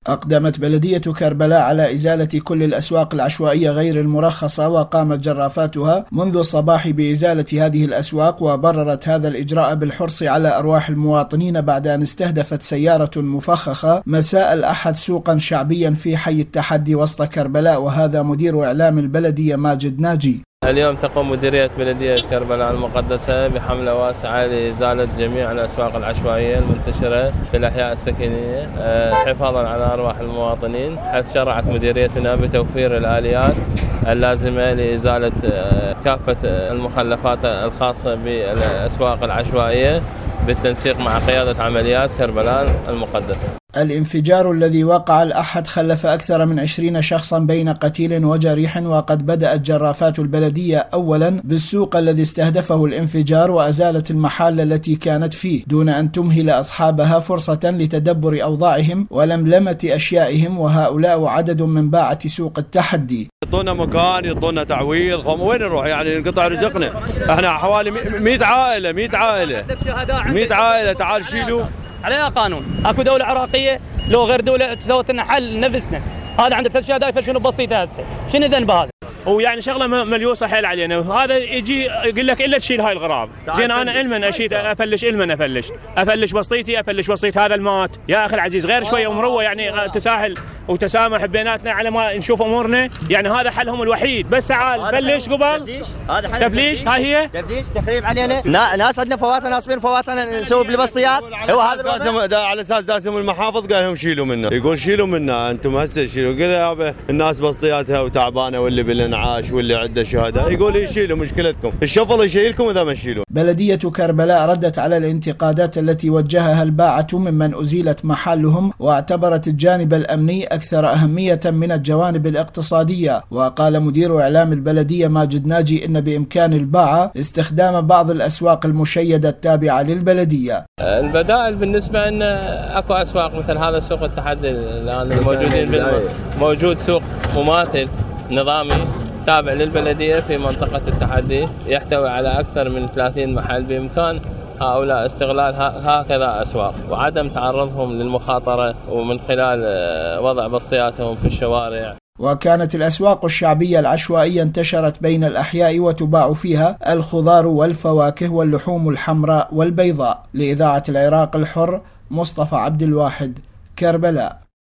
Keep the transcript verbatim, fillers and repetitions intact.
أقدمت بلدية كربلاء على إزالة كل الأسواق العشوائية غير المرخصة، وقامت جرافاتها منذ الصباح بإزالة هذه الأسواق، وبررت هذا الإجراء بالحرص على أرواح المواطنين بعد أن استهدفت سيارة مفخخة مساء الأحد سوقا شعبيا في حي التحدي وسط كربلاء. وهذا مدير إعلام البلدية ماجد ناجي. اليوم تقوم مديرية بلدية كربلاء المقدسة بحملة واسعة لإزالة جميع الأسواق العشوائية المنتشرة في الأحياء السكنية حفاظا على أرواح المواطنين، حيث شرعت مديريتنا بتوفير الآليات اللازمة لإزالة كافة المخلفات الخاصة بالأسواق العشوائية بالتنسيق مع قيادة عمليات كربلاء المقدسة. الانفجار الذي وقع الأحد خلف أكثر من عشرين شخصا بين قتيل وجريح، وقد بدأت جرافات البلدية أولا بالسوق الذي استهدفه الانفجار وأزالت المحال التي كانت فيه دون أن تمهل أصحابها فرصة لتدبر أوضاعهم ولملمة أشيائهم، وهؤلاء عدد من باعة سوق التحدي. يعطونا مكان، يعطونا تعويض، وين نروح يعني نقطع رزقنا؟ احنا حوالي مئة عائلة مئة عائلة مئة عائلة، تعال شيلوا عليها قانون. اكو دولة عراقية لو غير دولة سوت لنا حل نفسنا، هذا عنده ثلاث شهداء فشنو بسيطة هسه، شنو ذنب هذا؟ هو يعني شغله مليوصه حيل علينا، وهذا يجي يقول لك الا تشيل هاي الغراب، زين انا المن اشيد افلش المن افلش افلش بسطيتي افلش بسيط هذا المات يا اخي العزيز، غير شويه ومروه يعني تساهل وتسامح بيناتنا على ما نشوف امورنا، يعني هذا حلهم الوحيد. بس تعال فلش قبل هذا تفليش، هاي هي تفليش تخريب علينا، ناس عندنا فواتنا ناصبين فواتنا نسوي بالبسطيات. هو هذا على اساس داسم المحافظ قال لهم شيلوا منه، يقول شيلوا منه انتم هسه شيلوا، قال يابا الناس بسطياتها وتعبانه واللي بالانعاش واللي عنده شهداء يقول يشيلوا مشكلتكم، الشفل يشيلكم اذا ما تشيلون. بلدية كربلاء ردت على الانتقادات التي وجهها الباعة ممن أزيلت محلهم، واعتبرت الجانب الأمني أكثر أهمية من الجوانب الاقتصادية. وقال مدير إعلام البلدية ماجد ناجي إن بإمكان الباعة استخدام بعض الأسواق المشيدة التابعة للبلدية. البدائل بالنسبة أن أكو أسواق مثل هذا سوق التحدي الآن الموجودين، موجود سوق مماثل نظامي تابع للبلدية في منطقة التحدي يحتوي على أكثر من ثلاثين محل، بإمكان هؤلاء استغلال هكذا أسواق وعدم تعرضهم للمخاطرة ومن خلال وضع بسطياتهم في الشوارع. وكانت الأسواق الشعبية العشوائية انتشرت بين الأحياء وتباع فيها الخضار والفواكه واللحوم الحمراء والبيضاء. لإذاعة العراق الحر، مصطفى عبد الواحد، كربلاء.